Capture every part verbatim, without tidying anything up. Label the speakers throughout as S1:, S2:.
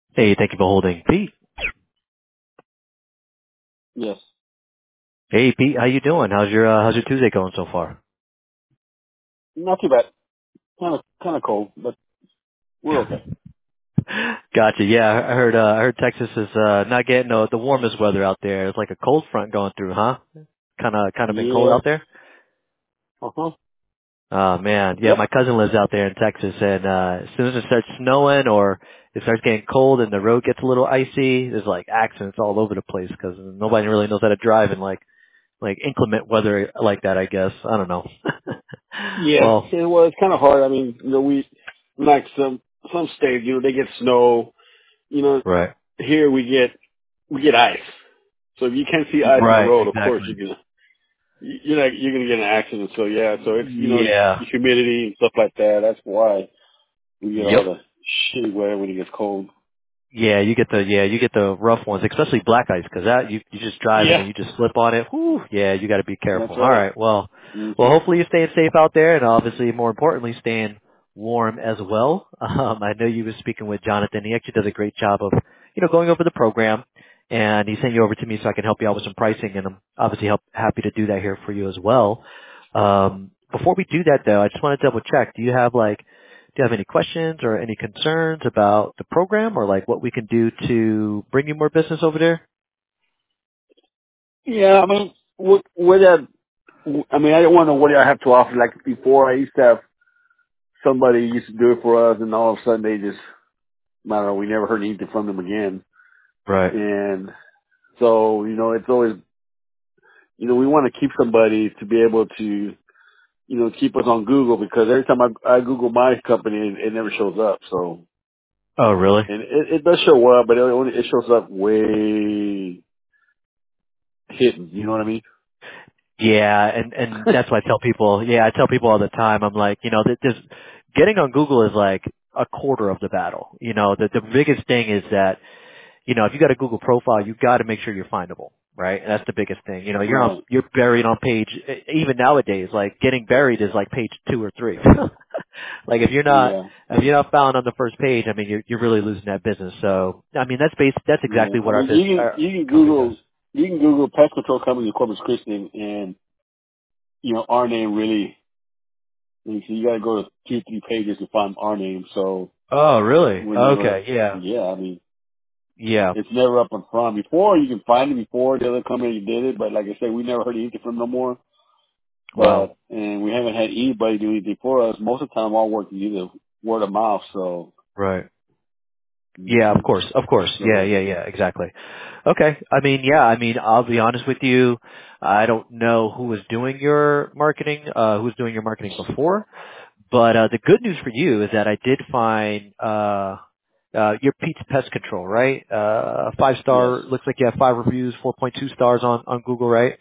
S1: Hey, thank you for holding. Pete.
S2: Yes.
S1: Hey, Pete, how you doing? How's your uh, how's your Tuesday going so far?
S2: Not too bad. Kind of, kind of cold, but we're okay.
S1: Gotcha. Yeah, I heard uh, I heard Texas is uh not getting uh, the warmest weather out there. It's like a cold front going through, huh? Kind of kind of been cold
S2: Yeah.
S1: out there.
S2: Uh huh.
S1: Oh man, yeah.
S2: Yep.
S1: My cousin lives out there in Texas, and uh as soon as it starts snowing or it starts getting cold and the road gets a little icy, there's like accidents all over the place because nobody really knows how to drive in like like inclement weather like that. I guess I don't know.
S2: Yeah.
S1: Well,
S2: It was kind of hard. I mean, you know, we like some some states, you know, they get snow. You know,
S1: right,
S2: here we get we get ice. So if you can't see ice on the
S1: right,
S2: road, of course
S1: exactly.
S2: you're gonna you're not you're gonna get in an accident. So yeah. So it's you know
S1: Yeah.
S2: the humidity and stuff like that. That's why we get all
S1: Yep.
S2: the shitty weather when it gets cold.
S1: Yeah, you get the yeah you get the rough ones, especially black ice, because that you you just drive it
S2: Yeah.
S1: and you just slip on it. Whew, yeah, you got to be careful.
S2: That's
S1: All
S2: right.
S1: right, well, well,
S2: Mhm.
S1: hopefully you're staying safe out there, and obviously, more importantly, staying warm as well. Um, I know you were speaking with Jonathan. He actually does a great job of you know going over the program, and he sent you over to me so I can help you out with some pricing, and I'm obviously help, happy to do that here for you as well. Um, before we do that, though, I just want to double check. Do you have like Do you have any questions or any concerns about the program or like what we can do to bring you more business over there?
S2: Yeah. I mean, what what that I mean, I don't want to know what I have to offer. Like before, I used to have somebody used to do it for us, and all of a sudden they just, I don't know, we never heard anything from them again.
S1: Right.
S2: And so, you know, it's always, you know, we want to keep somebody to be able to, you know, keep us on Google because every time I, I Google my company, it, it never shows up. So,
S1: Oh, really?
S2: and it, it does show up, but it only it shows up way hidden. You know what I mean?
S1: Yeah, and and that's why I tell people. Yeah, I tell people all the time. I'm like, you know, that this getting on Google is like a quarter of the battle. You know, the the biggest thing is that you know, if you got a Google profile, you got to make sure you're findable, right? And that's the biggest thing. You know, you're on,
S2: Right.
S1: you're buried on page, even nowadays, like getting buried is like page two or three. Like if you're not,
S2: Yeah.
S1: if you're not found on the first page, I mean, you're, you're really losing that business. So, I mean, that's based, that's
S2: Yeah.
S1: exactly
S2: I
S1: what our
S2: mean, you
S1: business,
S2: can
S1: our
S2: you can
S1: company does.
S2: Google you can Google pest control company in Corpus Christi, and you know our name really. So you got to go to two, three pages to find our name. So
S1: Oh, really?
S2: we're never,
S1: Okay. Yeah.
S2: yeah, I mean,
S1: Yeah.
S2: it's never up in front. Before, you can find it before the other company did it, but like I said, we never heard anything from them no more.
S1: Wow.
S2: But, and we haven't had anybody do anything for us. Most of the time, our work is either word of mouth, so,
S1: Right. Yeah, of
S2: hmm
S1: course, of course. Yeah,
S2: so,
S1: yeah, yeah, exactly. Okay. I mean, yeah, I mean, I'll be honest with you. I don't know who was doing your marketing, uh, who was doing your marketing before, but, uh, the good news for you is that I did find, uh, uh, your Pete's Pest Control, right? Uh, five
S2: yes.
S1: star, looks like you have five reviews, four point two stars on, on Google, right?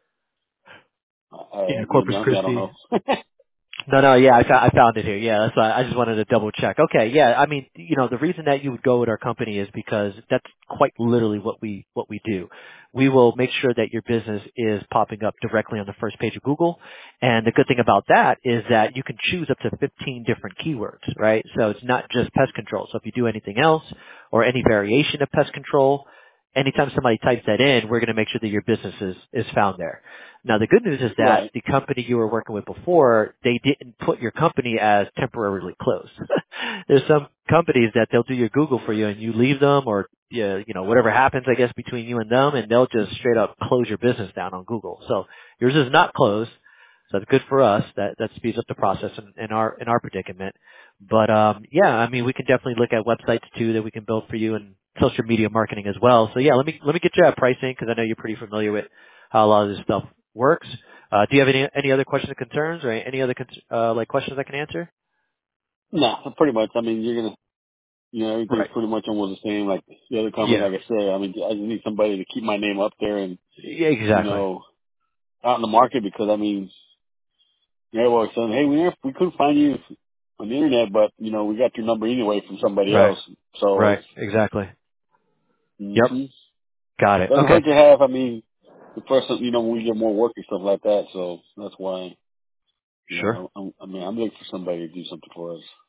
S2: I, I,
S1: Yeah,
S2: to be
S1: Corpus
S2: honest, I don't
S1: Christi.
S2: know.
S1: No, no, yeah, I, fo- I found it here. Yeah, that's why I just wanted to double check. Okay, yeah, I mean, you know, the reason that you would go with our company is because that's quite literally what we what we do. We will make sure that your business is popping up directly on the first page of Google, and the good thing about that is that you can choose up to fifteen different keywords, right? So it's not just pest control. So if you do anything else or any variation of pest control, anytime somebody types that in, we're going to make sure that your business is is found there. Now, the good news is that
S2: Right.
S1: the company you were working with before, they didn't put your company as temporarily closed. There's some companies that they'll do your Google for you and you leave them or, yeah, you know, whatever happens, I guess, between you and them, and they'll just straight up close your business down on Google. So yours is not closed. So that's good for us. That, that speeds up the process in, in our, in our predicament. But, um, yeah, I mean, we can definitely look at websites too that we can build for you and social media marketing as well. So yeah, let me, let me get you that pricing because I know you're pretty familiar with how a lot of this stuff works. Uh, do you have any any other questions or concerns, or any other cons- uh, like questions I can answer?
S2: No, pretty much. I mean, you're going to, you know, everything's
S1: Right.
S2: pretty much almost the same. Like the other company,
S1: Yeah.
S2: like I said, I mean, I just need somebody to keep my name up there and,
S1: Yeah,
S2: you
S1: exactly.
S2: know, out in the market because I mean, everyone was saying, hey, we never, we couldn't find you on the internet, but you know, we got your number anyway from somebody
S1: Right.
S2: else. So it's
S1: Right. Exactly. Yep.
S2: hmm
S1: Got it.
S2: doesn't
S1: Okay.
S2: hurt to have. I mean, the person, you know, when we get more work and stuff like that. So that's why, you
S1: Sure.
S2: know, I, I mean, I'm looking for somebody to do something for us.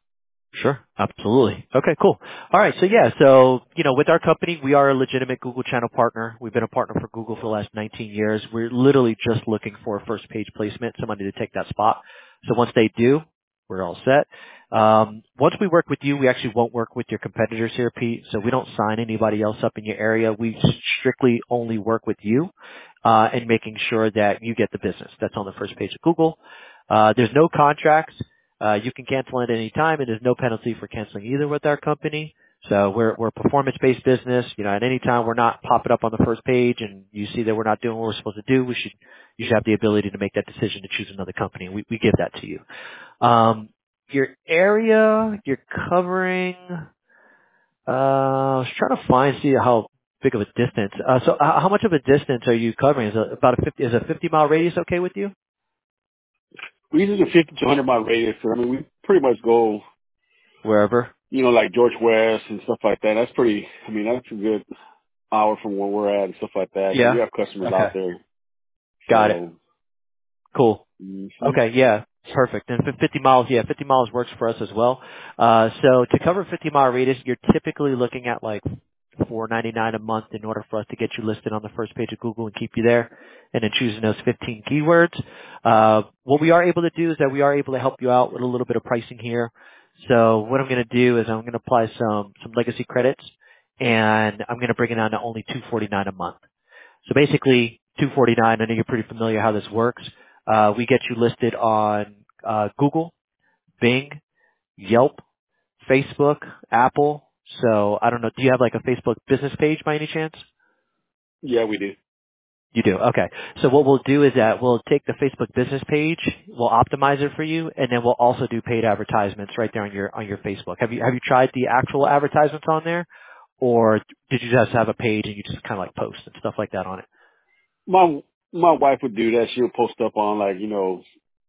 S1: Sure. Absolutely. Okay, cool. All right. So yeah, so, you know, with our company, we are a legitimate Google channel partner. We've been a partner for Google for the last nineteen years. We're literally just looking for a first page placement, somebody to take that spot. So once they do, we're all set. Um, once we work with you, we actually won't work with your competitors here, Pete. So we don't sign anybody else up in your area. We strictly only work with you, uh, and making sure that you get the business. That's on the first page of Google. Uh, there's no contracts. Uh, you can cancel at any time, and there's no penalty for canceling either with our company. So we're we're a performance-based business. You know, at any time we're not popping up on the first page, and you see that we're not doing what we're supposed to do, we should you should have the ability to make that decision to choose another company. We we give that to you. Um, your area you're covering. Uh, I was trying to find see how big of a distance. Uh, so uh, how much of a distance are you covering? Is it about a fifty? Is a fifty mile radius okay with you?
S2: We use a fifty to one hundred mile radius. So, I mean, we pretty much go,
S1: Wherever.
S2: you know, like George West and stuff like that. That's pretty. I mean, that's a good hour from where we're at and stuff like that. Because we
S1: Yeah.
S2: have customers
S1: Okay.
S2: out there.
S1: Got it.
S2: So,
S1: Cool.
S2: mm-hmm.
S1: Okay, yeah, perfect. And for fifty miles, yeah, fifty miles works for us as well. Uh, so to cover fifty mile radius, you're typically looking at like four ninety-nine a month in order for us to get you listed on the first page of Google and keep you there, and then choosing those fifteen keywords. Uh, what we are able to do is that we are able to help you out with a little bit of pricing here. So what I'm going to do is I'm going to apply some some legacy credits, and I'm going to bring it down to only two forty-nine a month. So basically, two forty-nine, I know you're pretty familiar how this works. Uh, we get you listed on uh, Google, Bing, Yelp, Facebook, Apple. So I don't know, do you have like a Facebook business page by any chance?
S2: Yeah, we do.
S1: You do. Okay. So what we'll do is that we'll take the Facebook business page, we'll optimize it for you, and then we'll also do paid advertisements right there on your on your Facebook. Have you have you tried the actual advertisements on there, or did you just have a page and you just kind of like post and stuff like that on it?
S2: My my wife would do that. She'll post up on like, you know,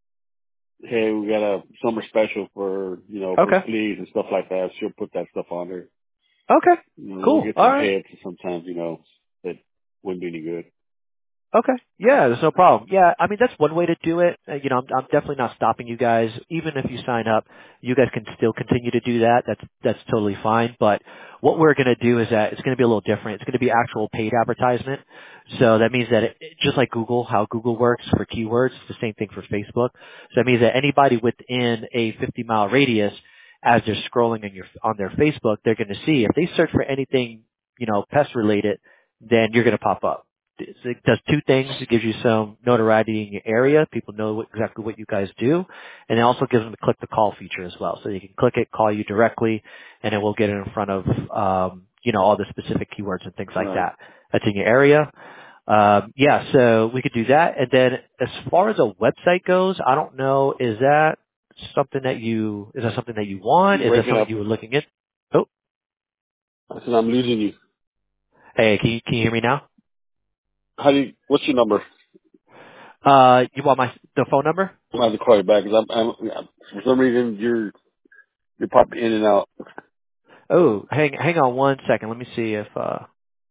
S2: hey, we got a summer special for, you know, for
S1: Okay.
S2: fleas and stuff like that. She'll put that stuff on there.
S1: Okay.
S2: You know, we'll
S1: Cool.
S2: get
S1: All
S2: some
S1: right.
S2: hits and sometimes, you know, that wouldn't do any good.
S1: Okay. Yeah, there's no problem. Yeah, I mean that's one way to do it. Uh, you know, I'm, I'm definitely not stopping you guys. Even if you sign up, you guys can still continue to do that. That's that's totally fine. But what we're going to do is that it's going to be a little different. It's going to be actual paid advertisement. So that means that it, just like Google, how Google works for keywords, it's the same thing for Facebook. So that means that anybody within a fifty mile radius, as they're scrolling on your on their Facebook, they're going to see if they search for anything, you know, pest related, then you're going to pop up. It does two things. It gives you some notoriety in your area. People know what, exactly what you guys do. And it also gives them the click the call feature as well. So you can click it, call you directly, and it will get it in front of, um, you know, all the specific keywords and things like
S2: Right.
S1: that. That's in your area. Um, yeah, so we could do that. And then as far as a website goes, I don't know, is that something that you, is that something that you want?
S2: You're
S1: Is that
S2: breaking
S1: something
S2: up.
S1: you were looking at? Oh,
S2: I said, I'm losing you.
S1: hey, can you, can you hear me now?
S2: How do you, what's your number?
S1: Uh, you want my, the phone number?
S2: I'm going to have to call you back because I'm, I'm, for some reason you're, you're popping in and out.
S1: Oh, hang hang on one second. Let me see if uh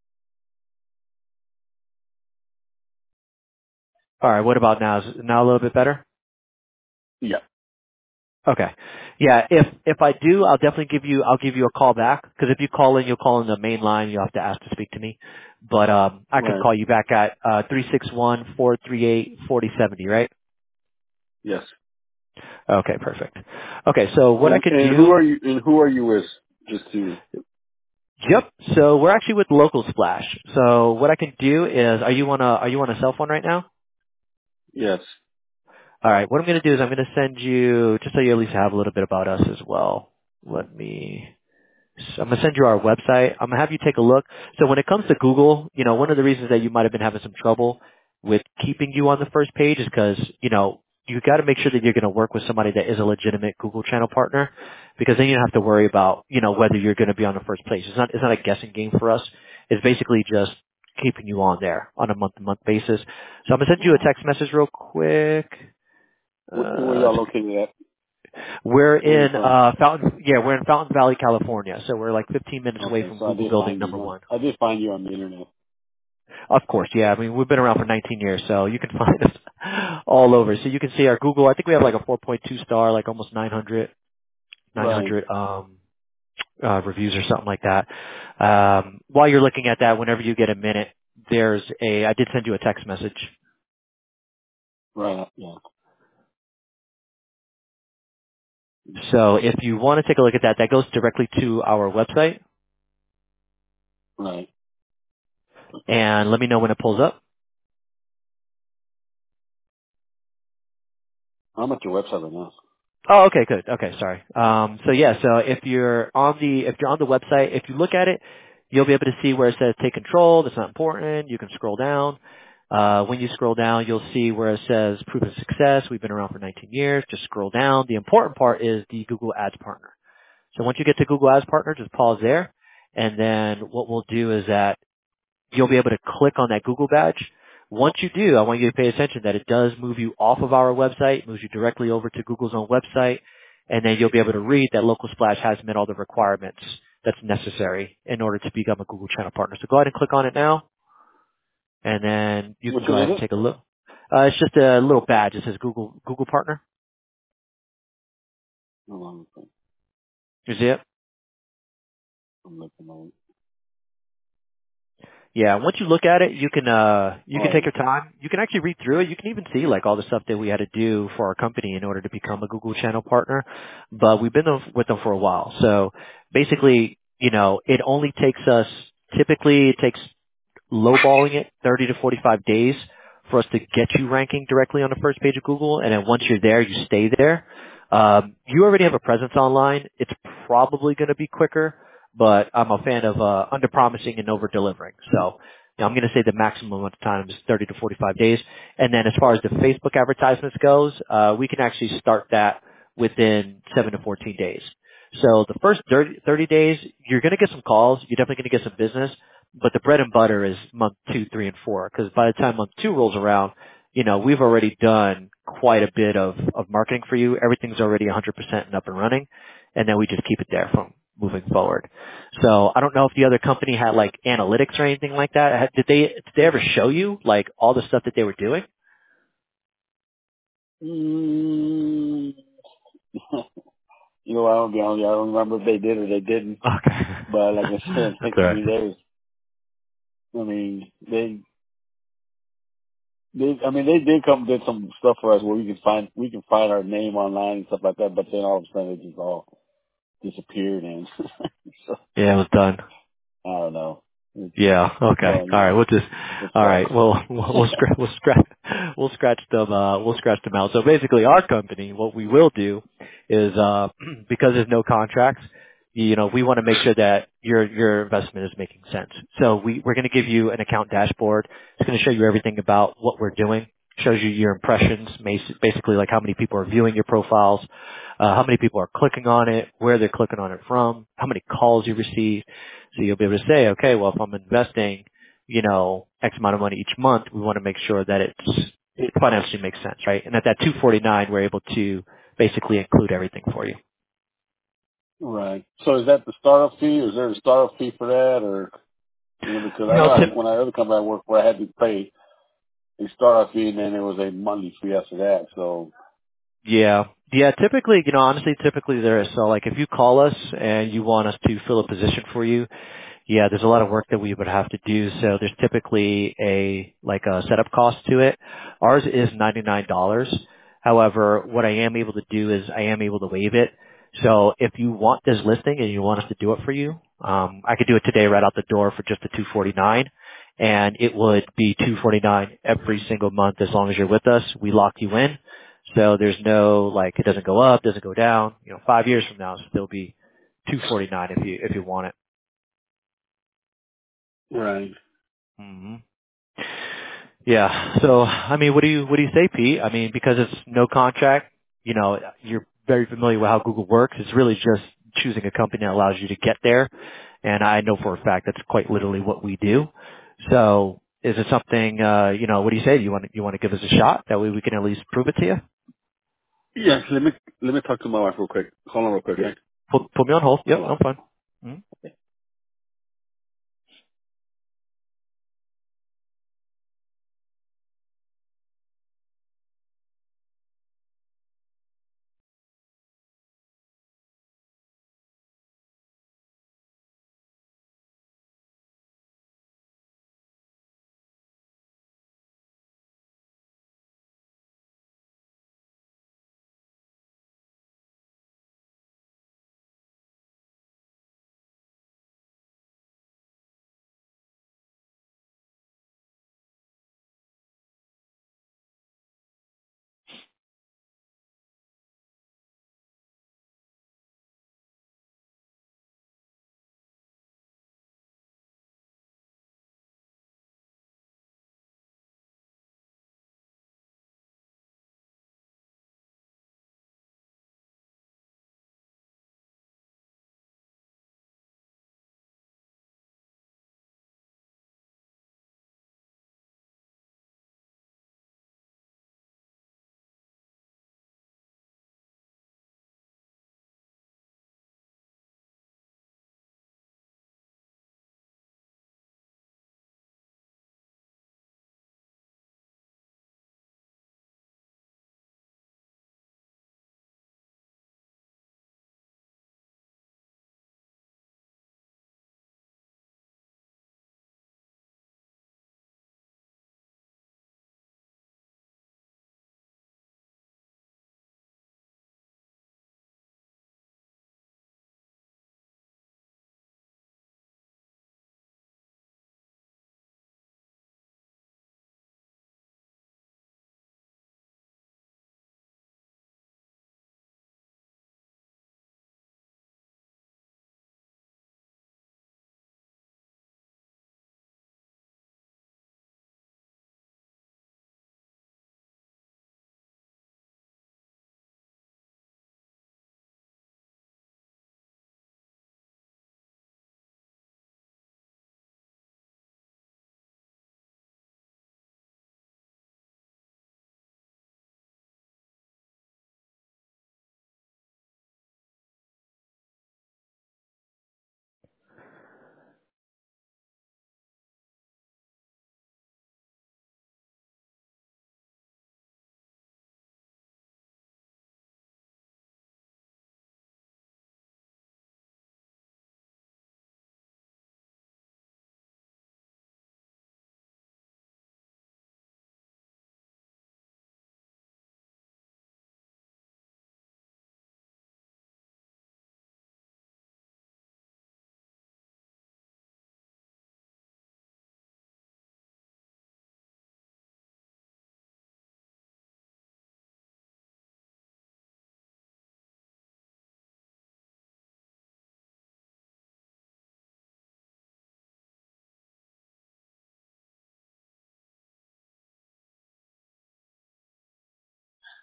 S1: all right, what about now? Is it now a little bit better?
S2: Yeah.
S1: Okay. Yeah, if if I do, I'll definitely give you I'll give you a call back because if you call in, you'll call in the main line, you'll have to ask to speak to me. But um I can
S2: Right.
S1: call you back at uh three six one, four three eight, four zero seven zero, right?
S2: Yes.
S1: Okay, perfect. Okay, so what I
S2: And,
S1: can
S2: and who
S1: do
S2: are you, and who are you with? Just to,
S1: Yep. So we're actually with Local Splash. So what I can do is are you on a are you on a cell phone right now?
S2: yes.
S1: All right. What I'm going to do is I'm going to send you, just so you at least have a little bit about us as well. Let me, so I'm going to send you our website. I'm going to have you take a look. So when it comes to Google, you know, one of the reasons that you might have been having some trouble with keeping you on the first page is because, you know, you got to make sure that you're going to work with somebody that is a legitimate Google channel partner because then you don't have to worry about, you know, whether you're going to be on the first place. It's not, it's not a guessing game for us. It's basically just keeping you on there on a month to month basis. So I'm going to send you a
S2: Uh-huh.
S1: text message real quick.
S2: Where, where
S1: Uh,
S2: y'all located at?
S1: we're
S2: Where are you
S1: in
S2: from?
S1: uh Fountain yeah, we're in Fountain Valley, California. So we're like fifteen minutes away
S2: Okay,
S1: from
S2: so I
S1: Google
S2: did
S1: building
S2: find
S1: number
S2: you on,
S1: one.
S2: I did find you on the internet.
S1: Of course, yeah. I mean, we've been around for nineteen years, so you can find us all over. So you can see our Google. I think we have like a four point two star, like almost nine hundred.
S2: Right.
S1: nine hundred um, uh, reviews or something like that. Um, while you're looking at that, whenever you get a minute, there's a, I did send you a text message.
S2: Right. Yeah.
S1: So if you want to take a look at that, that goes directly to our website,
S2: Right.
S1: and let me know when it pulls up.
S2: I'm at your website right now.
S1: Oh, okay, good. Okay, sorry. Um, so yeah, so if you're on the if you're on the website, if you look at it, you'll be able to see where it says take control. That's not important. You can scroll down. Uh, when you scroll down, you'll see where it says proven success. We've been around for nineteen years. Just scroll down. The important part is the Google Ads partner. So once you get to Google Ads partner, just pause there, and then what we'll do is that you'll be able to click on that Google badge. Once you do, I want you to pay attention that it does move you off of our website, moves you directly over to Google's own website, and then you'll be able to read that Local Splash has met all the requirements that's necessary in order to become a Google channel partner. So go ahead and click on it now, and then you can
S2: Which
S1: go
S2: one
S1: ahead
S2: is
S1: and
S2: it?
S1: take a look. Uh, it's just a little badge. It says Google Google Partner.
S2: Hold on.
S1: You see it?
S2: I'm looking at it.
S1: Yeah, once you look at it, you can uh you can take
S2: Right.
S1: your time. You can actually read through it. You can even see like all the stuff that we had to do for our company in order to become a Google Channel partner. But we've been with them for a while. So basically, you know, it only takes us typically it takes lowballing it thirty to forty-five days for us to get you ranking directly on the first page of Google. And then once you're there, you stay there. Um, you already have a presence online. It's probably going to be quicker, but I'm a fan of uh, under-promising and over-delivering. So you know, I'm going to say the maximum amount of time is thirty to forty-five days. And then as far as the Facebook advertisements goes, uh, we can actually start that within seven to fourteen days. So the first thirty, thirty days, you're going to get some calls. You're definitely going to get some business. But the bread and butter is month two, three, and four. Because by the time month two rolls around, you know, we've already done quite a bit of, of marketing for you. Everything's already one hundred percent and up and running. And then we just keep it there from moving forward. So I don't know if the other company had like analytics or anything like that. Had- Did they, did they ever show you like all the stuff that they were doing?
S2: Mm, you know, I don't be honest. I don't remember if they did or they didn't.
S1: Okay.
S2: But like I said,
S1: That's
S2: like
S1: all
S2: I
S1: right.
S2: mean, there's, I mean, they, they, I mean, they did come did some stuff for us where we can find we can find our name online and stuff like that. But then all of a sudden it just all disappeared, and so
S1: Yeah, it was done.
S2: I don't know. It's,
S1: Yeah.
S2: it's
S1: Okay.
S2: all you
S1: All right.
S2: know.
S1: We'll just.
S2: It's
S1: All
S2: fun.
S1: right. We'll we'll we'll scratch we'll scratch we'll scratch them. Uh, we'll scratch them out. So basically, our company, what we will do is uh, because there's no contracts, you know, we want to make sure that your your investment is making sense. So we we're going to give you an account dashboard. It's going to show you everything about what we're doing. Shows you your impressions, bas- basically like how many people are viewing your profiles, uh, how many people are clicking on it, where they're clicking on it from, how many calls you receive. So you'll be able to say, okay, well, if I'm investing, you know, X amount of money each month, we want to make sure that it's, it financially makes sense, right? And at that two forty-nine, we're able to basically include everything for you.
S2: Right. So is that the startup fee? Is there a startup fee for that, or you know, because
S1: You
S2: I
S1: know,
S2: know I,
S1: tip,
S2: when I other company I worked for, I had to pay a startup fee, and then there was a monthly fee after that. So
S1: yeah. Yeah, typically, you know, honestly, typically there is. So like if you call us and you want us to fill a position for you, yeah, there's a lot of work that we would have to do. So there's typically a like a setup cost to it. Ours is ninety-nine dollars. However, what I am able to do is I am able to waive it. So if you want this listing and you want us to do it for you, um, I could do it today right out the door for just the two forty-nine, and it would be two forty-nine every single month as long as you're with us. We lock you in, so there's no like it doesn't go up, doesn't go down. You know, five years from now, it'll still be two forty-nine if you if you want it.
S2: right.
S1: hmm Yeah. So, I mean, what do you what do you say, Pete? I mean, because it's no contract, you know, you're very familiar with how Google works. It's really just choosing a company that allows you to get there, and I know for a fact that's quite literally what we do. So, is it something? Uh, you know, what do you say? Do you want you want to give us a shot? That way, we can at least prove it to you.
S2: Yeah. Let me let me talk to my wife real quick. Hold on real quick.
S1: Yeah.
S2: Okay.
S1: Put put me on hold. Yep,
S2: Hold on.
S1: I'm fine. Mhm.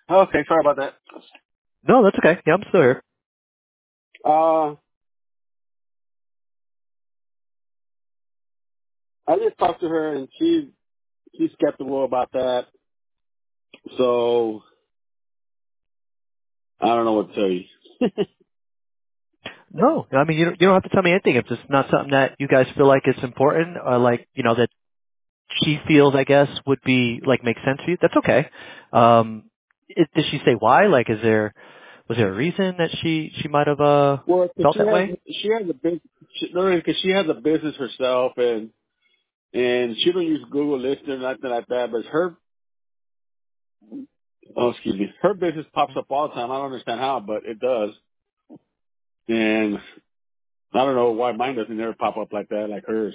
S2: Okay, sorry about that.
S1: No, that's okay. Yeah, I'm still here.
S2: Uh, I just talked to her, and she she's skeptical about that. So I don't know what to tell you.
S1: No, I mean, you don't, you don't have to tell me anything if it's not something that you guys feel like is important or like, you know, that she feels, I guess, would be, like, make sense for you. That's okay. Um, it, did she say why? Like, is there, was there a reason that she, she might have, uh,
S2: Well, 'cause
S1: felt
S2: she
S1: that
S2: has
S1: way?
S2: she has a big she, no, because she has a business herself, and and she don't use Google List or nothing like that. But her oh excuse me, her business pops up all the time. I don't understand how, but it does. And I don't know why mine doesn't ever pop up like that, like hers.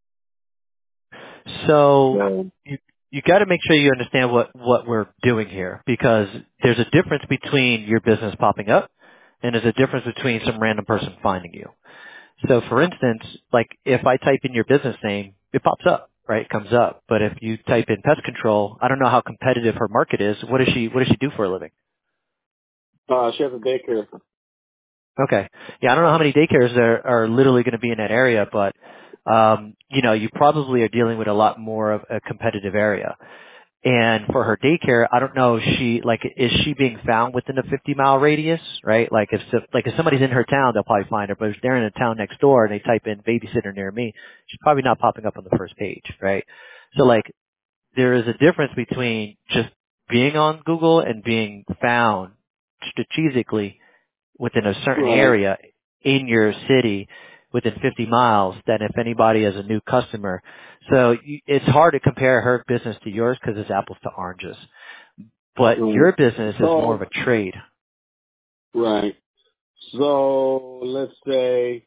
S1: So
S2: So,
S1: you you got to make sure you understand what what we're doing here because there's a difference between your business popping up and there's a difference between some random person finding you. So for instance, like if I type in your business name, it pops up, right? It comes up. But if you type in pest control, I don't know how competitive her market is. What does she what does she do for a living?
S2: uh, she has a daycare.
S1: Okay. Yeah, I don't know how many daycares are, are literally going to be in that area, but um, you know, you probably are dealing with a lot more of a competitive area. And for her daycare, I don't know if she, like, is she being found within a fifty mile radius, right? Like if, like if somebody's in her town, they'll probably find her, but if they're in a town next door and they type in babysitter near me, she's probably not popping up on the first page, right? So like, there is a difference between just being on Google and being found strategically within a certain
S2: Right.
S1: area in your city within fifty miles than if anybody is a new customer. So you- it's hard to compare her business to yours because it's apples to oranges. But
S2: Right.
S1: your business is more of
S2: So
S1: a trade.
S2: right. So let's say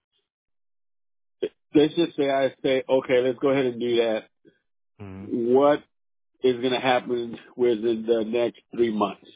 S2: let's just say I say, okay, let's go ahead and do that.
S1: Mhm.
S2: What is going to happen within the next three months?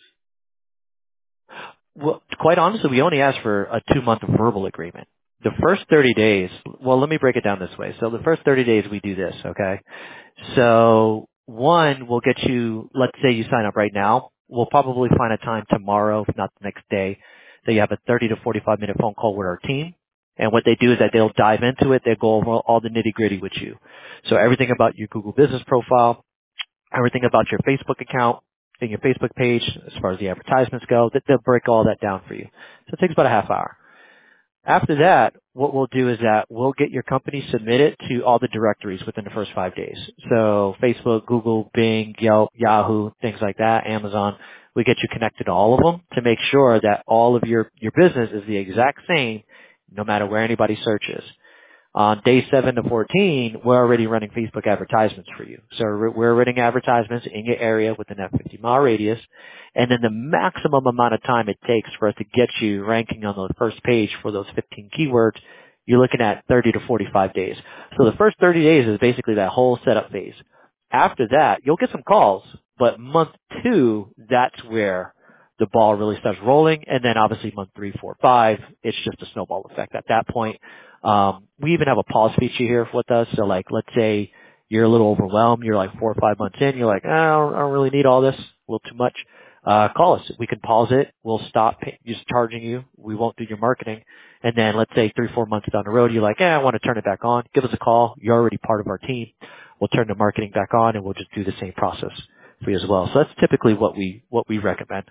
S1: Well, quite honestly, we only ask for a two-month verbal agreement. The first thirty days, well, let me break it down this way. So the first thirty days we do this, okay? So one, we'll get you, let's say you sign up right now. We'll probably find a time tomorrow, if not the next day, that you have a thirty to forty-five minute phone call with our team. And what they do is that they'll dive into it. They'll go over all the nitty gritty with you. So everything about your Google business profile, everything about your Facebook account and your Facebook page, as far as the advertisements go, that they'll break all that down for you. So it takes about a half hour. After that, what we'll do is that we'll get your company submitted to all the directories within the first five days. So Facebook, Google, Bing, Yelp, Yahoo, things like that, Amazon. We get you connected to all of them to make sure that all of your, your business is the exact same no matter where anybody searches. On day seven to fourteen, we're already running Facebook advertisements for you. So we're we're running advertisements in your area within that fifty mile radius. And then the maximum amount of time it takes for us to get you ranking on the first page for those fifteen keywords, you're looking at thirty to forty-five days. So the first thirty days is basically that whole setup phase. After that, you'll get some calls, but month two, that's where the ball really starts rolling. And then obviously month three, four, five, it's just a snowball effect at that point. Um, we even have a pause feature here with us. So like, let's say you're a little overwhelmed. You're like four or five months in. You're like, oh, I don't, I don't really need all this. A little too much. Uh, call us. We can pause it. We'll stop pay- just charging you. We won't do your marketing. And then let's say three, four months down the road, you're like, eh, I want to turn it back on. Give us a call. You're already part of our team. We'll turn the marketing back on and we'll just do the same process for you as well. So that's typically what we, what we recommend.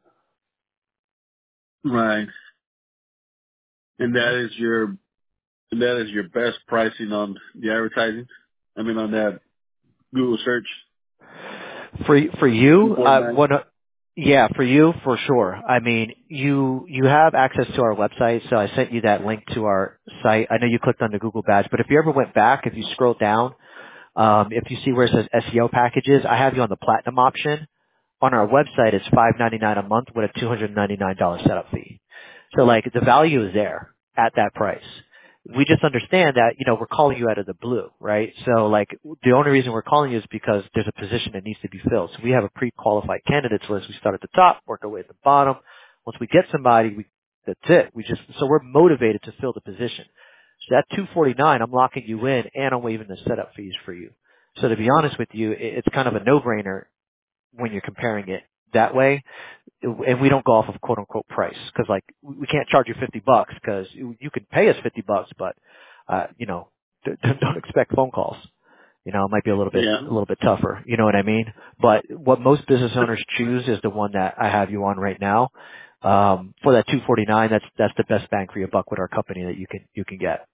S2: Right. And
S1: Mhm.
S2: that is your and that is your best pricing on the advertising. I mean, on that Google search,
S1: For for
S2: two
S1: you,
S2: forty
S1: uh,
S2: nine.
S1: one, yeah, for you for sure. I mean, you you have access to our website, so I sent you that link to our site. I know you clicked on the Google badge, but if you ever went back, if you scroll down, um, if you see where it says S E O packages, I have you on the platinum option. On our website, it's five ninety nine a month with a two hundred ninety nine dollar setup fee. So like the value is there at that price. We just understand that, you know, we're calling you out of the blue, right? So like the only reason we're calling you is because there's a position that needs to be filled. So we have a pre-qualified candidates list. We start at the top, work our way at the bottom. Once we get somebody, we, that's it. We just, so we're motivated to fill the position. So at two forty-nine, I'm locking you in and I'm waiving the setup fees for you. So to be honest with you, it- it's kind of a no-brainer when you're comparing it that way, and we don't go off of quote unquote price because like we can't charge you fifty bucks because you, you can pay us fifty bucks, but uh, you know, d- don't expect phone calls. You know, it might be a little bit,
S2: Yeah.
S1: a little bit tougher. You know what I mean? But what most business owners choose is the one that I have you on right now. Um, for that two forty-nine, that's, that's the best bang for your buck with our company that you can, you can get.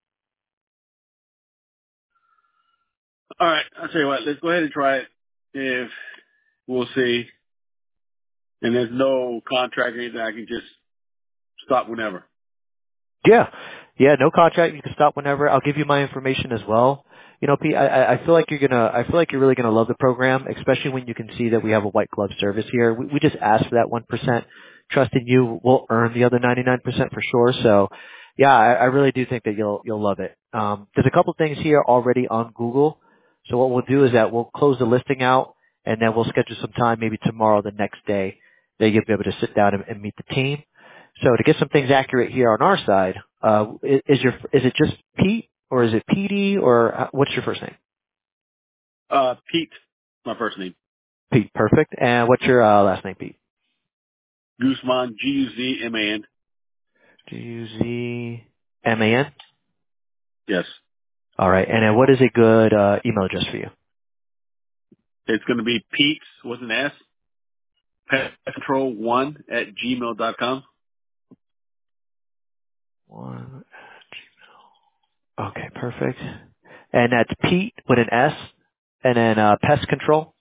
S2: All right. I'll tell you what. Let's go ahead and try it. If we'll see, and there's no contract or anything, I can just stop whenever.
S1: Yeah. Yeah, no contract. You can stop whenever. I'll give you my information as well. You know, Pete, I, I I feel like you're gonna, I feel like you're really gonna love the program, especially when you can see that we have a white glove service here. We, we just ask for that one percent. Trust in you, we'll earn the other ninety-nine percent for sure. So, yeah, I, I really do think that you'll, you'll love it. Um, there's a couple things here already on Google. So what we'll do is that we'll close the listing out and then we'll schedule some time, maybe tomorrow, the next day, that you'll be able to sit down and, and meet the team. So to get some things accurate here on our side, uh, is, is your is it just Pete or is it P D or uh, what's your first name?
S2: Uh, Pete, my first name.
S1: Pete, perfect. And what's your uh, last name, Pete?
S2: Guzman, G U Z M A N.
S1: G U Z M A N.
S2: Yes.
S1: All right. And then what is a good uh, email address for you?
S2: It's going to be Pete with an S, pet control one at gmail dot com.
S1: One. Okay, perfect. And that's Pete with an S, and then uh, pest control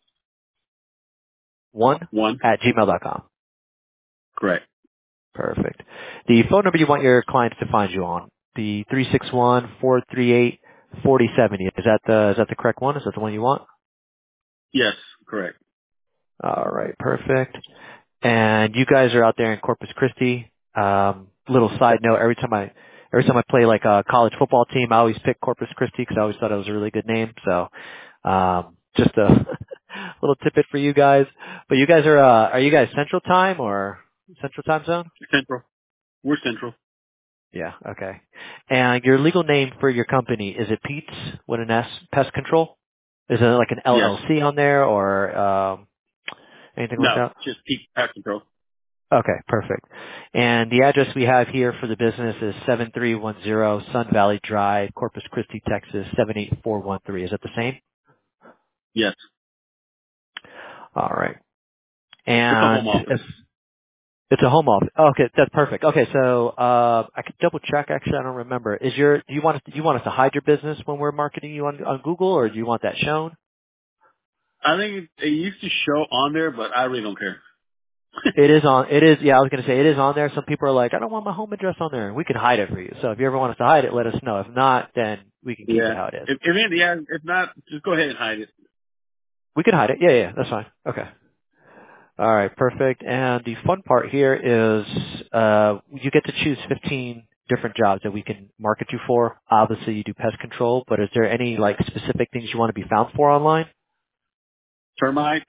S1: one
S2: One.
S1: at gmail dot com.
S2: Correct.
S1: Perfect. The phone number you want your clients to find you on, the three six one, four three eight, four zero seven zero. Is that the, is that the correct one? Is that the one you want?
S2: Yes. Correct.
S1: All right. Perfect. And you guys are out there in Corpus Christi. Um, little side note, every time I, every time I play like a college football team, I always pick Corpus Christi because I always thought it was a really good name. So, um, just a little tidbit for you guys. But you guys are, uh, are you guys Central Time or Central Time Zone?
S2: Central. We're Central.
S1: Yeah, okay. And your legal name for your company, is it Pete's with an S, Pest Control? Is it like an
S2: Yes.
S1: L L C on there or um, anything like
S2: No,
S1: that?
S2: just Pete, pet control.
S1: Okay, perfect. And the address we have here for the business is seven three one zero Sun Valley Drive, Corpus Christi, Texas, seven eight four one three. Is that the same?
S2: Yes.
S1: All right.
S2: It's a home
S1: And
S2: office.
S1: if it's a home office. Okay, that's perfect. Okay, so uh, I could double check. Actually, I don't remember. Is your do you want us do you want us to hide your business when we're marketing you on on Google, or do you want that shown?
S2: I think it, it used to show on there, but I really don't care.
S1: It is on. It is. Yeah, I was going to say it is on there. Some people are like, I don't want my home address on there. We can hide it for you. So if you ever want us to hide it, let us know. If not, then we can keep it
S2: Yeah.
S1: how it is.
S2: If, if it, yeah, if not, just go ahead and hide it.
S1: We can hide it. Yeah, yeah, that's fine. Okay. All right, perfect. And the fun part here is uh, you get to choose fifteen different jobs that we can market you for. Obviously, you do pest control, but is there any like specific things you want to be found for online?
S2: Termites,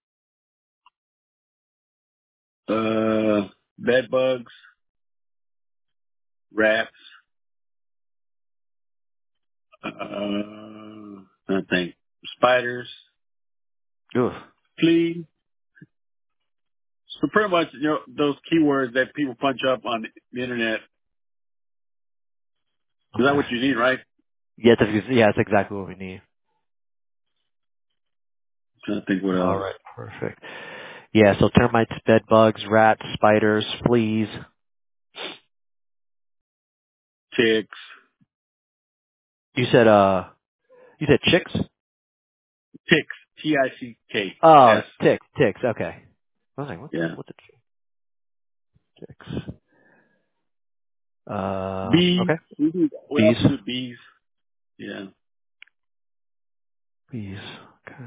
S2: uh, bed bugs, rats, uh, I think spiders,
S1: Oof.
S2: fleas. So pretty much, you know, those keywords that people punch up on the internet. Is that
S1: Okay.
S2: what you need, right?
S1: Yeah, that's, yeah, that's exactly what we need.
S2: I think what
S1: All
S2: else?
S1: right, perfect. Yeah, so termites, bed bugs, rats, spiders, fleas.
S2: Ticks,
S1: You said uh, you said chicks?
S2: ticks, T I C K
S1: Oh,
S2: S.
S1: ticks, ticks. Okay. I was like, what the
S2: Yeah.
S1: what the ticks? Um,
S2: Bees.
S1: okay.
S2: We do. We
S1: Bees.
S2: also do bees. Yeah.
S1: Bees. Okay.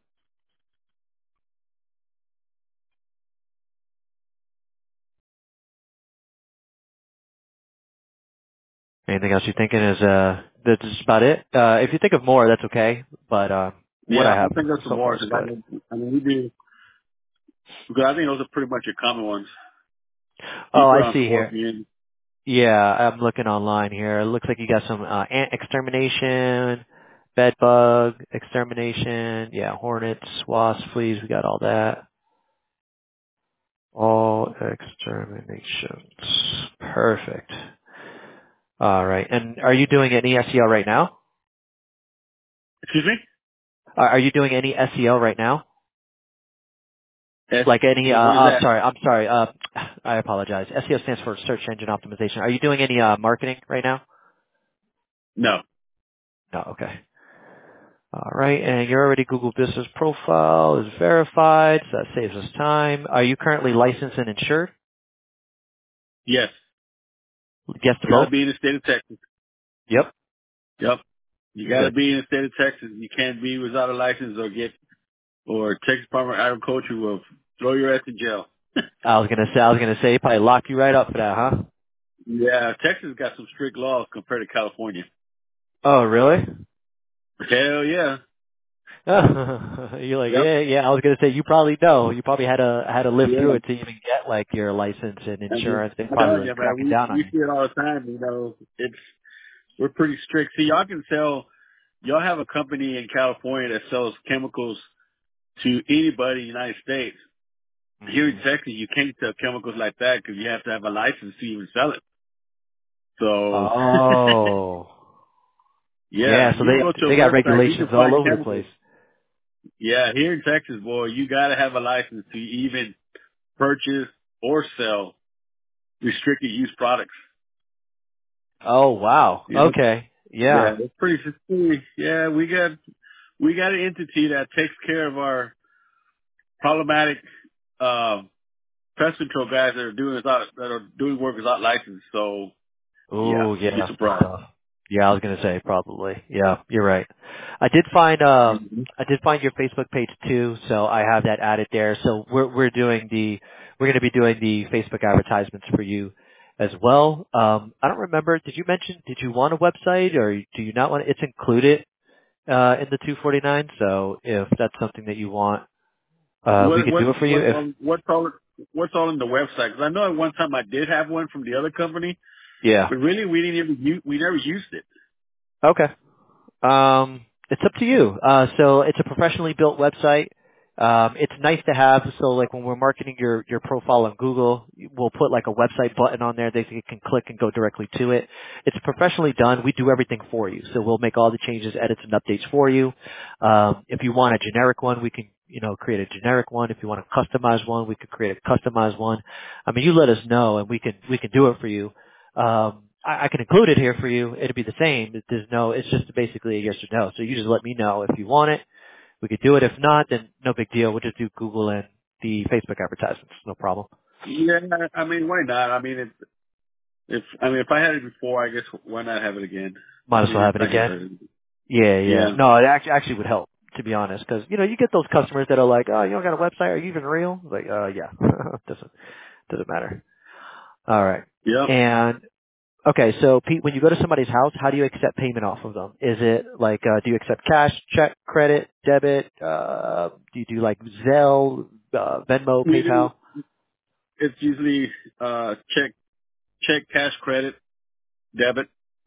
S1: Anything else you're thinking is uh that's just about it? Uh if you think of more, that's okay. But uh what
S2: Yeah,
S1: I
S2: I'm
S1: have
S2: gonna think of some
S1: so
S2: more
S1: far is
S2: because I
S1: good.
S2: know, I mean, we do, because I think those are pretty much your common ones.
S1: Oh,
S2: Deeper
S1: I
S2: on
S1: see here.
S2: scorpion,
S1: Yeah, I'm looking online here. It looks like you got some uh ant extermination, bed bug extermination, yeah, hornets, wasps, fleas, we got all that. All exterminations. Perfect. All right. And are you doing any S E O right now?
S2: Excuse me?
S1: Are are you doing any S E O right now?
S2: S,
S1: Like any, uh,
S2: what is
S1: I'm
S2: that?
S1: sorry, I'm sorry, uh, I apologize. S E O stands for search engine optimization. Are you doing any, uh, marketing right now?
S2: No.
S1: No, okay. All right. And your already Google business profile is verified, so that saves us time. Are you currently licensed and insured?
S2: Yes.
S1: Yes to
S2: You got
S1: both?
S2: to be in the state of Texas.
S1: Yep.
S2: Yep. You got to
S1: Good.
S2: be in the state of Texas. You can't be without a license or get, or Texas Department of Agriculture will throw your ass in jail.
S1: I was gonna say, I was gonna say, probably lock you right up for that, huh?
S2: Yeah, Texas got some strict laws compared to California.
S1: Oh, really?
S2: Hell yeah.
S1: You're like,
S2: Yep.
S1: yeah, yeah. I was gonna say, you probably know. You probably had to had to live through
S2: Yeah.
S1: it to even get like your license and
S2: I mean,
S1: insurance. They
S2: I'm
S1: probably
S2: telling
S1: were
S2: you, man,
S1: cracking
S2: we
S1: down on
S2: we
S1: you.
S2: see it all the time. You know, it's we're pretty strict. See, y'all can sell. Y'all have a company in California that sells chemicals to anybody in the United States. Here in
S1: hmm
S2: Texas, you can't sell chemicals like that because you have to have a license to even sell it. So,
S1: Oh,
S2: yeah,
S1: yeah. So
S2: you can go
S1: they
S2: to a
S1: they got
S2: website, you
S1: regulations
S2: can
S1: all
S2: find
S1: over the place.
S2: chemicals. Yeah, here in Texas, boy, you got to have a license to even purchase or sell restricted use products.
S1: Oh, wow.
S2: You know?
S1: Okay.
S2: Yeah,
S1: Yeah.
S2: it's pretty. pretty- Yeah, we got we got an entity that takes care of our problematic uh, pest control guys that are doing without that are doing work without license. So yeah,
S1: Oh,
S2: you'd be
S1: yeah. That's
S2: surprised.
S1: tough. Yeah, I was gonna say probably. Yeah, you're right. I did find um
S2: Mm-hmm.
S1: I did find your Facebook page too, so I have that added there. So we're we're doing the we're gonna be doing the Facebook advertisements for you as well. Um I don't remember, did you mention did you want a website or do you not want it? It's included uh in the two forty-nine, so if that's something that you want, uh we
S2: What
S1: could
S2: what
S1: do it for you
S2: what
S1: if
S2: um, what's all what's all in the website? Because I know at one time I did have one from the other company,
S1: yeah.
S2: but really we didn't even u- we never used it.
S1: Okay. Um, it's up to you. Uh, so it's a professionally built website. Um, it's nice to have. So like when we're marketing your, your profile on Google, we'll put like a website button on there. They can click and go directly to it. It's professionally done. We do everything for you. So we'll make all the changes, edits, and updates for you. Um, if you want a generic one, we can, you know, create a generic one. If you want a customized one, we could create a customized one. I mean, you let us know and we can, we can do it for you. Um, I, I can include it here for you. It'd be the same. There's no, it's just basically a yes or no. So you just let me know if you want it. We could do it. If not, then no big deal. We'll just do Google and the Facebook advertisements. No problem.
S2: Yeah, I mean why not? I mean if if I mean if I had it before, I guess why not have it again? I
S1: Might as
S2: mean
S1: well have
S2: it's
S1: it
S2: not gonna
S1: again.
S2: hurt.
S1: Yeah, yeah.
S2: Yeah.
S1: No, it actually, actually would help, to be honest, because, you know, you get those customers that are like, oh, you don't got a website? Are you even real? Like, uh, yeah. doesn't, doesn't matter. All right.
S2: Yep.
S1: And okay, so Pete, when you go to somebody's house, how do you accept payment off of them? Is it like, uh, do you accept cash, check, credit, debit? Uh, do you do like Zelle, uh, Venmo,
S2: We do.
S1: PayPal?
S2: It's usually uh check check cash credit debit.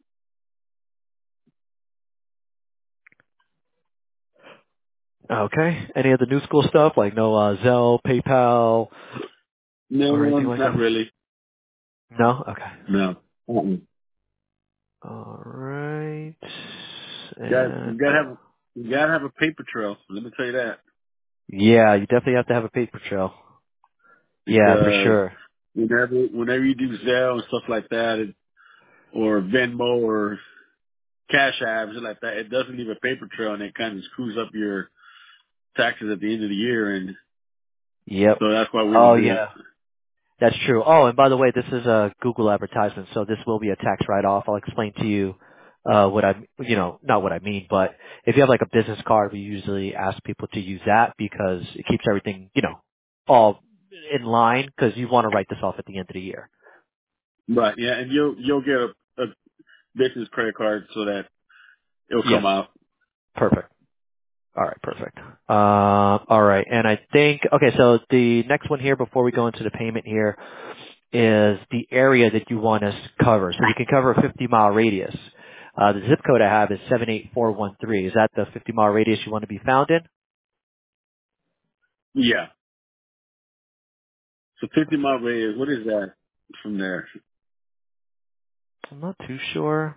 S1: Okay. Any of the new school stuff like no uh, Zelle, PayPal, or
S2: No,
S1: anything like
S2: not
S1: that?
S2: really.
S1: No. Okay.
S2: No. Uh-uh.
S1: All right.
S2: Got
S1: And
S2: you gotta
S1: uh,
S2: have you gotta have a paper trail. Let me tell you that
S1: yeah, you definitely have to have a paper trail. Yeah, for
S2: because
S1: sure.
S2: whenever whenever you do Zelle and stuff like that, it, or Venmo or Cash App or like that, it doesn't leave a paper trail and it kind of screws up your taxes at the end of the year, and
S1: Yep.
S2: so that's why we
S1: Oh
S2: don't do it.
S1: yeah. That's true. Oh, and by the way, this is a Google advertisement, so this will be a tax write-off. I'll explain to you uh, what I, you know, not what I mean, but if you have like a business card, we usually ask people to use that because it keeps everything, you know, all in line because you want to write this off at the end of the year.
S2: Right? Yeah, and you'll you'll get a, a business credit card so that it'll
S1: Yes.
S2: come out.
S1: Perfect. All right, perfect. Uh, all right, and I think okay. So the next one here, before we go into the payment here, is the area that you want us to cover. So we can cover a fifty mile radius. Uh, the zip code I have is seven eight four one three. Is that the fifty mile radius you want to be found in?
S2: Yeah. So fifty mile radius. What is that from there?
S1: I'm not too sure.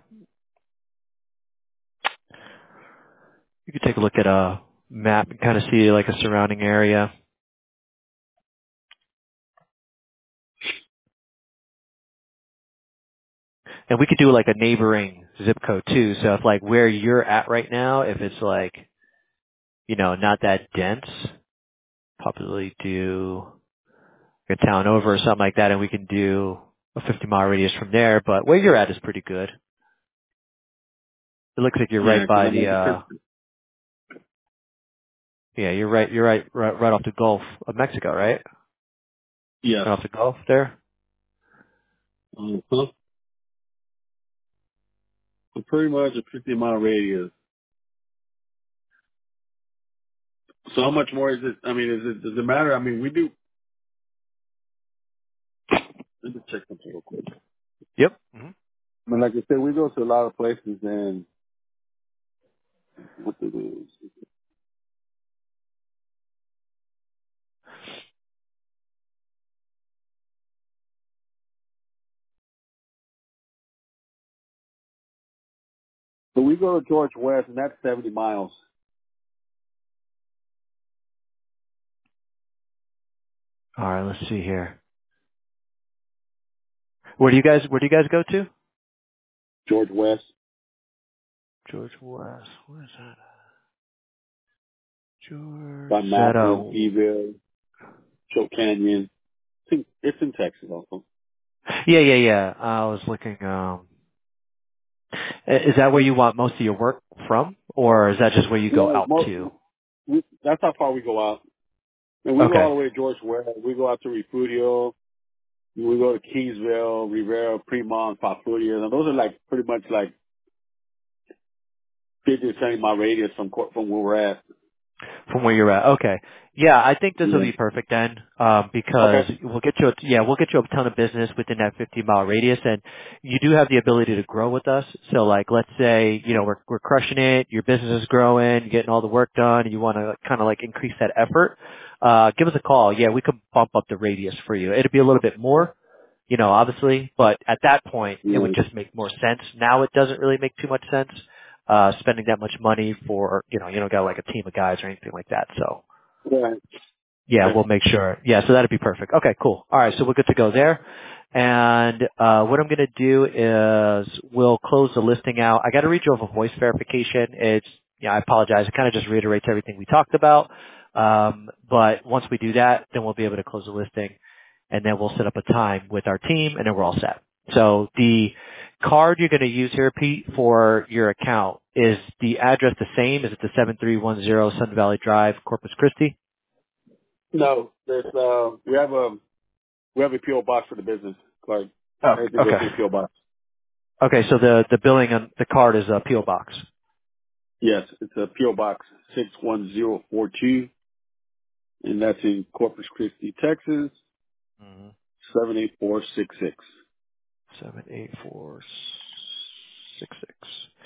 S1: You could take a look at a map and kind of see like a surrounding area. And we could do like a neighboring zip code too. So if like where you're at right now, if it's like, you know, not that dense, probably do a town over or something like that, and we can do a fifty mile radius from there. But where you're at is pretty good. It looks like you're
S2: Yeah,
S1: right
S2: because
S1: by
S2: I'm
S1: the,
S2: like I
S1: uh,
S2: said,
S1: yeah, you're right, you're right, right, right off the Gulf of Mexico, right?
S2: yes.
S1: Right off the Gulf there?
S2: Uh-huh. So pretty much a fifty mile radius. So how much more is it? I mean, is it does it matter? I mean, we do. Let me check something real quick.
S1: Yep. hmm
S2: I mean, like I said, we go to a lot of places, and what it is. So we go to George West, and that's seventy miles.
S1: All right, let's see here. Where do you guys, where do you guys go to?
S2: George West,
S1: George West. Where is that? George.
S2: by
S1: Is that,
S2: Mathis,
S1: uh,
S2: Eville, Show Canyon. It's in, it's in Texas also.
S1: yeah, yeah, yeah. I was looking, um, i- is that where you want most of your work from? Or is that just where you go
S2: Yeah,
S1: out
S2: most,
S1: to?
S2: we, that's how far we go out. And we go all
S1: Okay.
S2: the way to George West. We go out to Refugio. We go to Kingsville, Rivera, Fremont, Papulia. And those are like pretty much like fifty to seventy mile radius from Cor- from where we're at.
S1: From where you're at. Okay. Yeah, I think this will
S2: Yeah.
S1: be perfect then, um, because
S2: Okay.
S1: we'll get you, a, yeah, we'll get you a ton of business within that fifty mile radius, and you do have the ability to grow with us. So, like, let's say, you know, we're we're crushing it, your business is growing, you're getting all the work done, and you want to kind of like increase that effort. Uh, give us a call. Yeah, we can bump up the radius for you. It'd be a little bit more, you know, obviously, but at that point, it
S2: Yeah.
S1: would just make more sense. Now it doesn't really make too much sense, uh, spending that much money for, you know, you don't got like a team of guys or anything like that. So,
S2: Yeah.
S1: yeah,
S2: Okay.
S1: we'll make sure. Yeah, so that'd be perfect. Okay, cool. All right, so we're good to go there. And uh, what I'm going to do is we'll close the listing out. I got to read you over voice verification. It's, yeah, I apologize. It kind of just reiterates everything we talked about. Um, but once we do that, then we'll be able to close the listing, and then we'll set up a time with our team, and then we're all set. So the card you're going to use here, Pete, for your account, is the address the same? Is it the seven three one zero Sun Valley Drive, Corpus Christi?
S2: No, there's uh we have a we have a P O box for the business card.
S1: Oh,
S2: Everything goes through
S1: okay.
S2: the P O box.
S1: Okay, so the the billing on the card is a P O box.
S2: Yes, it's a P O box six one zero four two, and that's in Corpus Christi, Texas
S1: Mm-hmm.
S2: seven eight four six six.
S1: Seven eight four six six.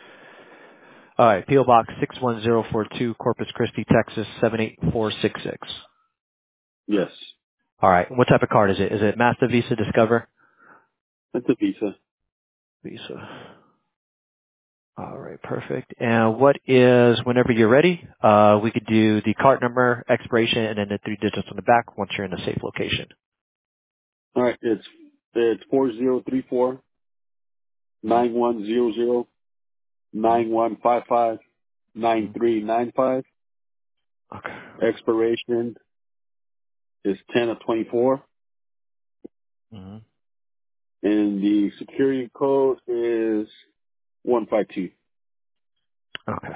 S1: All right, P O box six one zero four two, Corpus Christi, Texas seven eight four six six.
S2: Yes,
S1: All right, and what type of card is it? Is it Master, Visa, Discover?
S2: that's a Visa.
S1: Visa. All right, perfect. And what is, whenever you're ready, uh, we could do the card number, expiration, and then the three digits on the back once you're in a safe location.
S2: All right, it's it's four zero three four nine one zero zero
S1: Mm-hmm.
S2: nine one five five nine
S1: Mm-hmm.
S2: three nine five.
S1: Okay.
S2: Expiration is ten of twenty four,
S1: Mm-hmm.
S2: and the security code is one five two.
S1: Okay.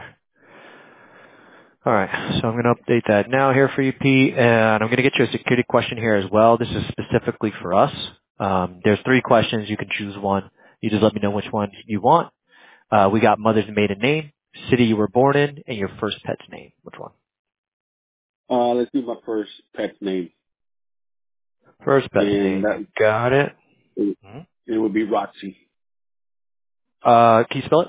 S1: All right, so I'm going to update that now here for you, Pete, and I'm going to get you a security question here as well. This is specifically for us. Um, there's three questions. You can choose one. You just let me know which one you want. Uh, we got mother's maiden name, city you were born in, and your first pet's name. Which one?
S2: Uh, let's do my first pet's name,
S1: First pet's
S2: and
S1: name.
S2: that
S1: You got it.
S2: it,
S1: hmm
S2: it would be Roxy.
S1: Uh, can you spell it?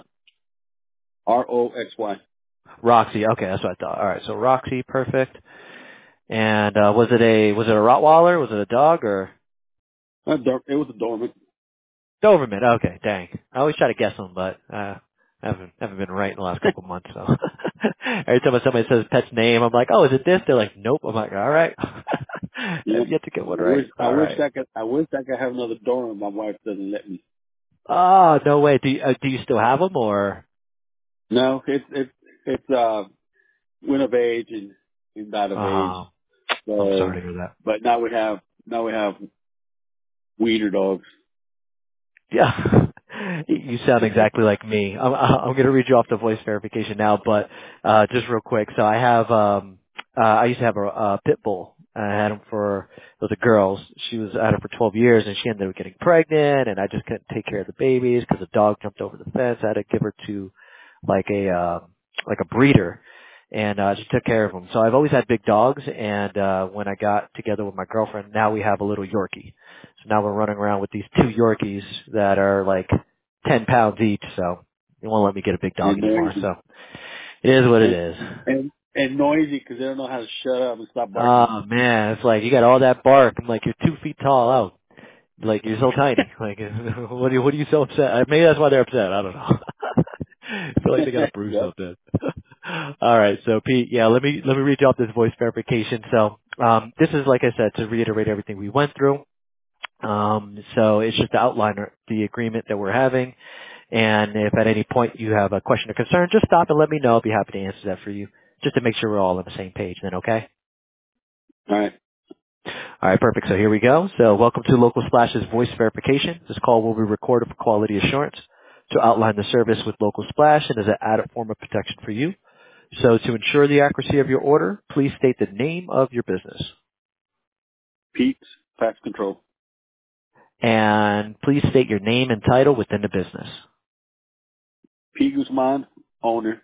S2: R O X Y.
S1: Roxy. Okay, that's what I thought. All right, so Roxy, perfect. And uh, was it a was it a Rottweiler? Was it a dog or
S2: Uh, Dor- It was a Doberman.
S1: Doberman? Okay, dang. I always try to guess them, but uh, I haven't haven't been right in the last couple of months. So every time somebody says pet's name, I'm like, oh, is it this? They're like, nope. I'm like, all right.
S2: Yeah.
S1: I've yet to get one
S2: I wish
S1: right.
S2: I
S1: All
S2: wish
S1: right.
S2: I could I wish I could have another Doberman. My wife doesn't let me.
S1: Oh, no way. Do you, uh, do you still have them or?
S2: No, it's it's it's uh went of age and and died of age.
S1: Oh, I'm
S2: So,
S1: sorry to hear that.
S2: but now we have now we have wiener dogs.
S1: Yeah. You sound exactly like me. I'm, I'm going to read you off the voice verification now, but uh, just real quick. So I have, um, uh, I used to have a, a pit bull. I had him for, it was a girl. She was, I had her for twelve years and she ended up getting pregnant and I just couldn't take care of the babies because the dog jumped over the fence. I had to give her to like a, uh, like a breeder and, uh, she took care of them. So I've always had big dogs and, uh, when I got together with my girlfriend, now we have a little Yorkie. So now we're running around with these two Yorkies that are like ten pounds each, so they won't let me get a big dog
S2: And
S1: anymore.
S2: noisy.
S1: So it is what it
S2: And
S1: is.
S2: and, and noisy because they don't know how to shut up and stop barking.
S1: Oh man, it's like you got all that bark. I'm like, you're two feet tall out. Like you're so tiny. Like what are you what are you so upset? Uh, Maybe that's why they're upset. I don't know. I feel like they got to prove
S2: Yep.
S1: something. All right, so Pete, yeah, let me let me read you off this voice verification. So um, this is like I said to reiterate everything we went through. Um, so it's just to outline our- the agreement that we're having. And if at any point you have a question or concern, just stop and let me know. I'll be happy to answer that for you, just to make sure we're all on the same page then, okay?
S2: All right.
S1: All right, perfect. So here we go. So welcome to Local Splash's voice verification. This call will be recorded for quality assurance to outline the service with Local Splash and as an added form of protection for you. So to ensure the accuracy of your order, please state the name of your business.
S2: Pete's Pest Control.
S1: And please state your name and title within the business.
S2: Pete Guzman, owner.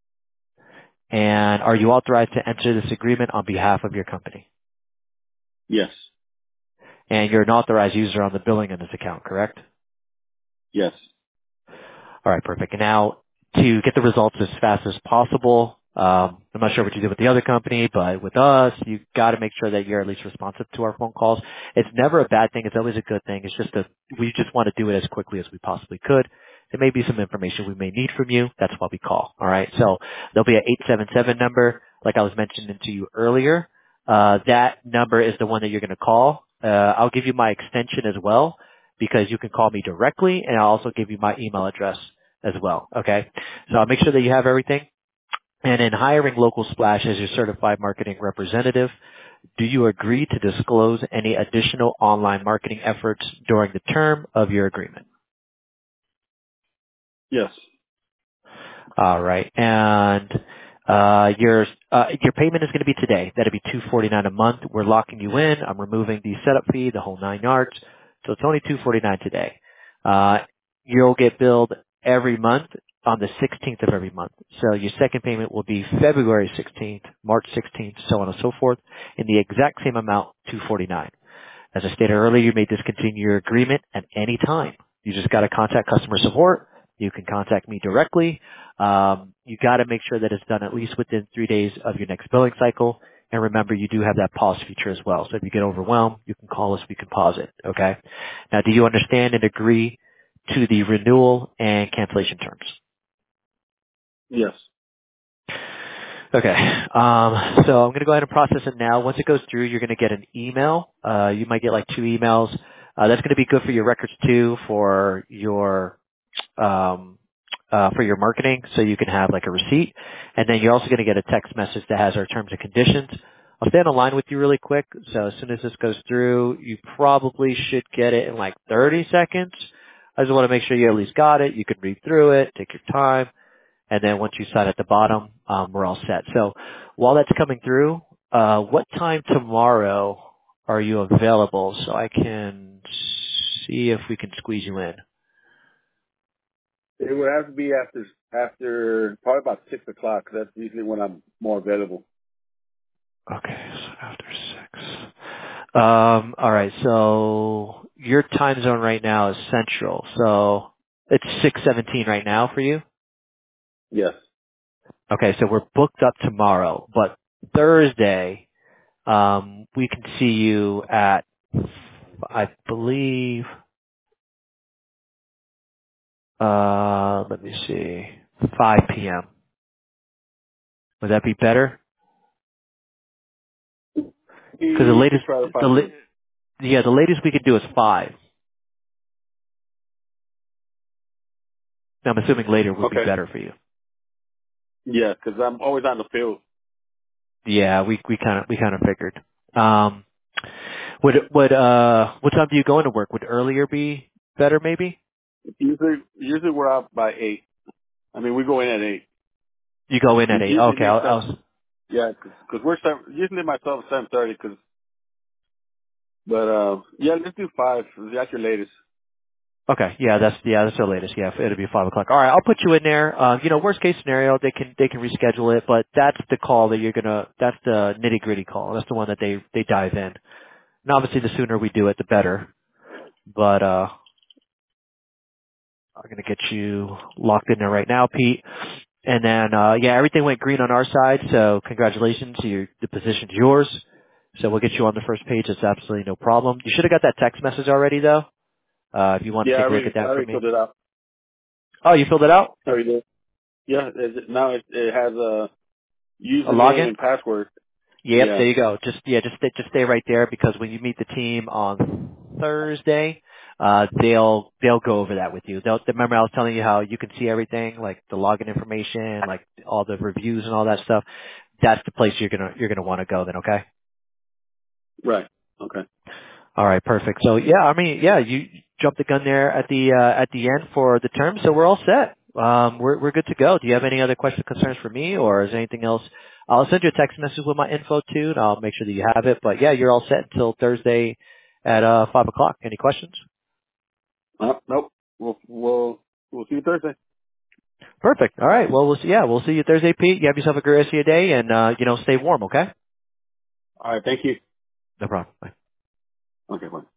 S1: And are you authorized to enter this agreement on behalf of your company?
S2: Yes.
S1: And you're an authorized user on the billing in this account, correct?
S2: Yes.
S1: All right, perfect. And now to get the results as fast as possible, um, I'm not sure what you did with the other company, but with us, you got to make sure that you're at least responsive to our phone calls. It's never a bad thing. It's always a good thing. It's just a, we just want to do it as quickly as we possibly could. There may be some information we may need from you. That's why we call. All right. So there'll be an eight seven seven number, like I was mentioning to you earlier. Uh, that number is the one that you're going to call. Uh, I'll give you my extension as well because you can call me directly, and I'll also give you my email address as well. Okay. So I'll make sure that you have everything. And in hiring Local Splash as your certified marketing representative, do you agree to disclose any additional online marketing efforts during the term of your agreement?
S2: Yes.
S1: All right. And uh, your uh, your payment is going to be today. That'll be two forty nine a month. We're locking you in. I'm removing the setup fee, the whole nine yards. So it's only two forty nine today. Uh, you'll get billed every month on the sixteenth of every month. So your second payment will be February sixteenth, March sixteenth, so on and so forth, in the exact same amount, two forty nine. As I stated earlier, you may discontinue your agreement at any time. You just got to contact customer support. You can contact me directly. Um, you got to make sure that it's done at least within three days of your next billing cycle. And remember, you do have that pause feature as well. So if you get overwhelmed, you can call us. We can pause it. Okay. Now, do you understand and agree to the renewal and cancellation terms?
S2: Yes.
S1: Okay. Um, so I'm going to go ahead and process it now. Once it goes through, you're going to get an email. Uh, you might get like two emails. Uh, that's going to be good for your records too, for your um, uh, for your marketing, so you can have like a receipt. And then you're also going to get a text message that has our terms and conditions. I'll stay on the line with you really quick. So as soon as this goes through, you probably should get it in like thirty seconds. I just want to make sure you at least got it. You can read through it, take your time. And then once you sign at the bottom, um, we're all set. So while that's coming through, uh, what time tomorrow are you available so I can see if we can squeeze you in?
S2: It would have to be after after probably about six o'clock. 'Cause that's usually when I'm more available.
S1: Okay, so after six. Um, all right, so your time zone right now is Central, so it's six seventeen right now for you?
S2: Yes.
S1: Okay, so we're booked up tomorrow, but Thursday, Um, we can see you at, I believe, uh, let me see, five p.m. Would that be better? Because the
S2: You could
S1: latest,
S2: try to
S1: the
S2: find
S1: la-
S2: me.
S1: yeah, the latest we could do is five. I'm assuming later would be
S2: Okay.
S1: better for you.
S2: Yeah, 'cause I'm always on the field.
S1: Yeah, we we kind of we kind of figured. Um, would would uh what time do you go into work? Would earlier be better? Maybe
S2: Usually, usually we're out by eight. I mean, we go in at eight.
S1: you go in at
S2: We
S1: eight.
S2: usually
S1: Okay,
S2: leave
S1: I'll,
S2: seven.
S1: I'll
S2: Yeah, 'cause 'cause we're seven, usually myself at seven thirty. 'Cause but uh, yeah, let's do five. That's your latest.
S1: okay. Yeah, that's yeah that's the latest. Yeah, it'll be five o'clock. All right, I'll put you in there. Um, you know, worst case scenario, they can they can reschedule it, but that's the call that you're gonna. That's the nitty gritty call. That's the one that they they dive in. And obviously, the sooner we do it, the better. But uh, I'm gonna get you locked in there right now, Pete. And then, uh, yeah, everything went green on our side, so congratulations. Your, the position's yours. So we'll get you on the first page. It's absolutely no problem. You should have got that text message already, though, uh, if you want
S2: Yeah,
S1: to
S2: I
S1: take a look
S2: already,
S1: at
S2: I
S1: that for
S2: already
S1: me.
S2: filled it out.
S1: Oh, you filled it out?
S2: I already did. Yeah, it, now it, it has a
S1: A
S2: username
S1: login?
S2: and password.
S1: Yep,
S2: Yeah,
S1: there you go. Just, yeah, just, stay- just stay right there because when you meet the team on Thursday, uh, they'll, they'll go over that with you. They'll, remember I was telling you how you can see everything, like the login information, like all the reviews and all that stuff. That's the place you're gonna, you're gonna want to go then, okay?
S2: right. Okay.
S1: All right, perfect. So yeah, I mean, yeah, you jumped the gun there at the uh, at the end for the term, so we're all set. Um, we're we're good to go. Do you have any other questions, concerns for me, or is there anything else? I'll send you a text message with my info too, and I'll make sure that you have it. But yeah, you're all set until Thursday at uh five o'clock. Any questions?
S2: Uh, nope. We'll we'll we'll see you Thursday.
S1: Perfect. All right. Well, we'll see. Yeah, we'll see you Thursday, Pete. You have yourself a great rest of your day, and uh, you know, stay warm. Okay.
S2: All right. Thank you.
S1: No problem. Bye.
S2: Okay. Bye.